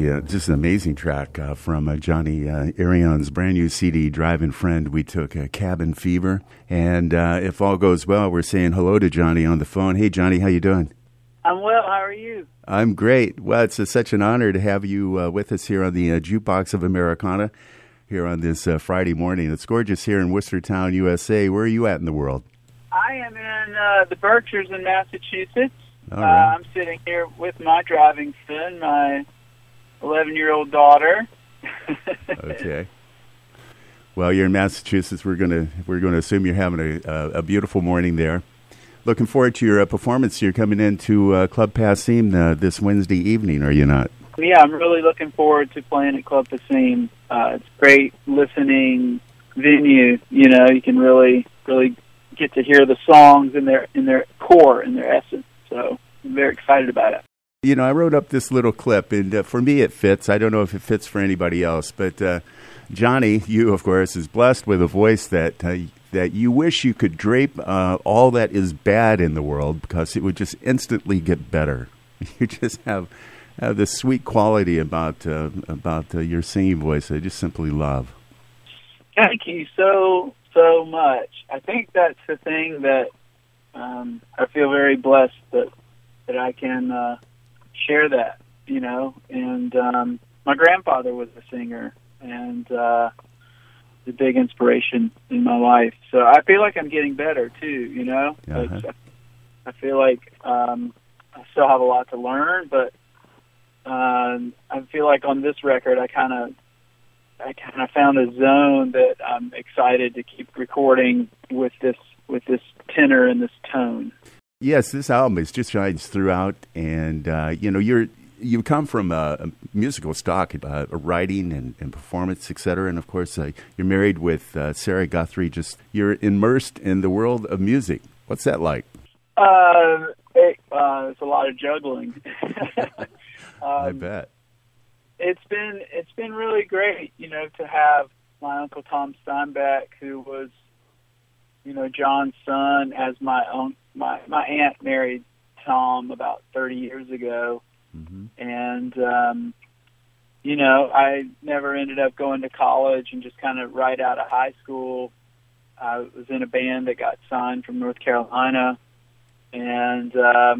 just an amazing track from Johnny Arion's brand new CD, Driving Friend. We took Cabin Fever. And if all goes well, we're saying hello to Johnny on the phone. Hey, Johnny, how you doing? I'm well. How are you? I'm great. Well, it's such an honor to have you with us here on the Jukebox of Americana here on this Friday morning. It's gorgeous here in Worcestertown, USA. Where are you at in the world? I am in the Berkshires in Massachusetts. All right. I'm sitting here with my driving son, my 11-year-old daughter. Okay. Well, you're in Massachusetts. We're going to assume you're having a beautiful morning there. Looking forward to your performance. You're coming into Club Passim this Wednesday evening, are you not? Yeah, I'm really looking forward to playing at Club Passim. It's a great listening venue. You know, you can really get to hear the songs in their core, in their essence. So I'm very excited about it. You know, I wrote up this little clip, and for me it fits. I don't know if it fits for anybody else, but Johnny, you, of course, is blessed with a voice that you wish you could drape all that is bad in the world because it would just instantly get better. You just have this sweet quality about your singing voice I just simply love. Thank you so much. I think that's the thing that I feel very blessed that I can share that, you know. And my grandfather was a singer and a big inspiration in my life. So I feel like I'm getting better too, you know. Uh-huh. I feel like I still have a lot to learn, but I feel like on this record I kind of found a zone that I'm excited to keep recording with this tenor and this tone. Yes, this album is just shines throughout, and you know you come from a musical stock, writing and performance, etc. And of course, you're married with Sarah Guthrie. You're immersed in the world of music. What's that like? It's a lot of juggling. I bet. It's been really great, you know, to have my uncle Tom Steinbeck, who was, you know, John's son, as my aunt married Tom about 30 years ago. Mm-hmm. And, you know, I never ended up going to college, and just kind of right out of high school, I was in a band that got signed from North Carolina. And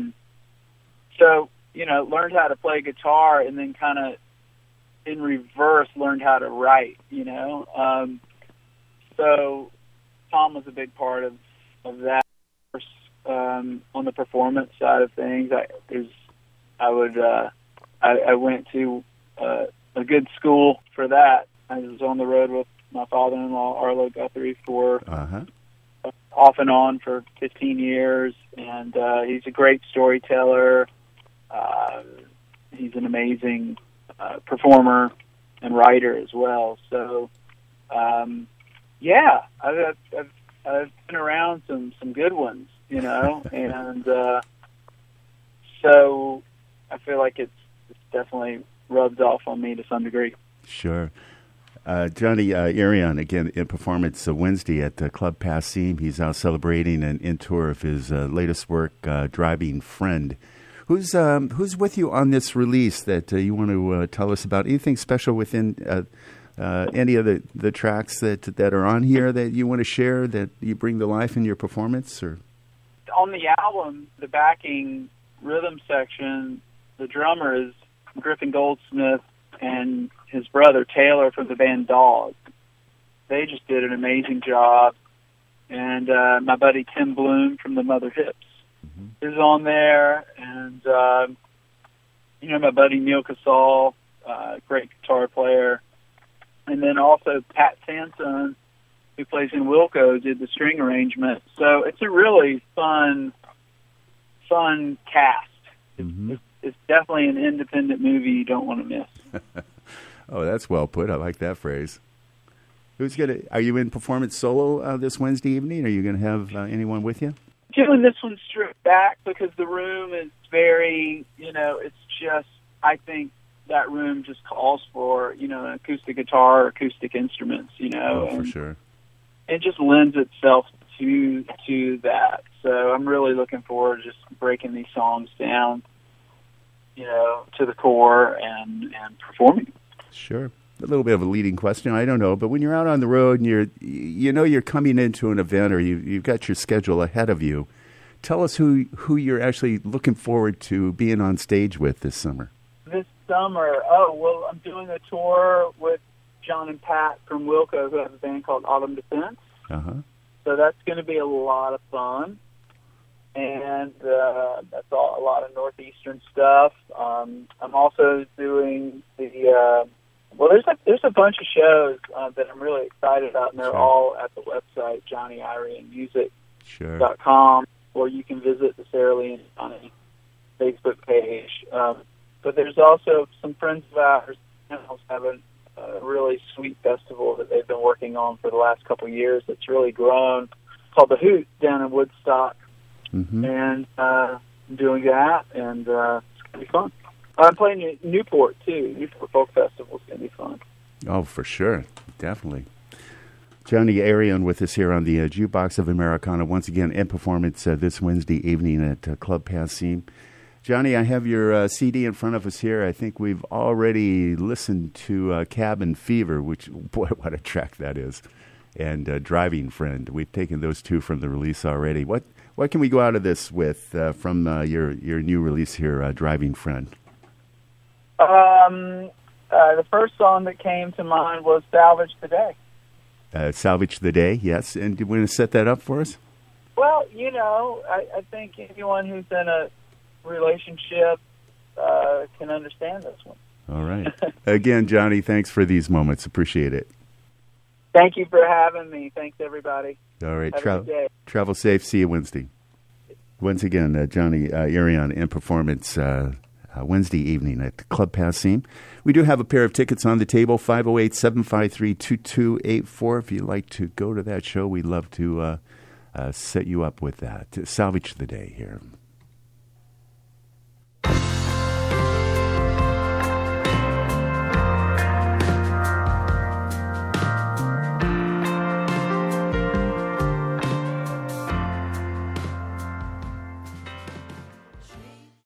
so, you know, learned how to play guitar, and then kind of in reverse learned how to write, you know. So Tom was a big part of that. On the performance side of things, I went to a good school for that. I was on the road with my father-in-law, Arlo Guthrie, for off and on for 15 years, and he's a great storyteller. He's an amazing performer and writer as well. So, yeah, I've been around some good ones, you know, and so I feel like it's definitely rubbed off on me to some degree. Sure. Johnny Arion, again, in performance Wednesday at Club Passim. He's out celebrating and in tour of his latest work, Driving Friend. Who's with you on this release that you want to tell us about? Anything special within any of the tracks that are on here that you want to share, that you bring to life in your performance? Or on the album, the backing rhythm section, the drummer is Griffin Goldsmith and his brother Taylor from the band Dog. They just did an amazing job. And my buddy Tim Bloom from the Mother Hips is on there, and you know, my buddy Neil Casal, great guitar player, and then also Pat Sansone, who plays in Wilco, did the string arrangement. So it's a really fun cast. It's definitely an independent movie you don't want to miss. Oh, that's well put. I like that phrase. Are you in performance solo this Wednesday evening? Are you going to have anyone with you? Doing this one stripped back because the room is very, you know, it's just, I think that room just calls for, you know, an acoustic guitar, acoustic instruments, you know. Oh, for sure. It just lends itself to that. So I'm really looking forward to just breaking these songs down, to the core and performing. Sure. A little bit of a leading question, I don't know, but when you're out on the road and you're coming into an event or you've got your schedule ahead of you, tell us who you're actually looking forward to being on stage with this summer. This summer, I'm doing a tour with John and Pat from Wilco, who have a band called Autumn Defense. Uh-huh. So that's going to be a lot of fun. And that's a lot of Northeastern stuff. I'm also doing there's a bunch of shows that I'm really excited about, and they're all at the website, JohnnyIrianMusic.com, or you can visit the Sarah Lee and Johnny Facebook page. But there's also some friends of ours having a really sweet festival that they've been working on for the last couple of years that's really grown, called The Hoot down in Woodstock. Mm-hmm. And doing that, and it's going to be fun. I'm playing at Newport, too. Newport Folk Festival is going to be fun. Oh, for sure. Definitely. Johnny Arion with us here on the Jukebox of Americana, once again in performance this Wednesday evening at Club Passim. Johnny, I have your CD in front of us here. I think we've already listened to Cabin Fever, which, boy, what a track that is, and Driving Friend. We've taken those two from the release already. What can we go out of this with from your new release here, Driving Friend? The first song that came to mind was Salvage the Day. Salvage the Day, yes. And do you want to set that up for us? Well, I think anyone who's in a relationship can understand this one. All right. Again, Johnny, thanks for these moments. Appreciate it. Thank you for having me. Thanks, everybody. All right. Have a good day. Travel safe. See you Wednesday. Once again, Johnny Arion in performance Wednesday evening at Club Passim. We do have a pair of tickets on the table, 508-753-2284. If you'd like to go to that show, we'd love to set you up with that. Salvage the Day here.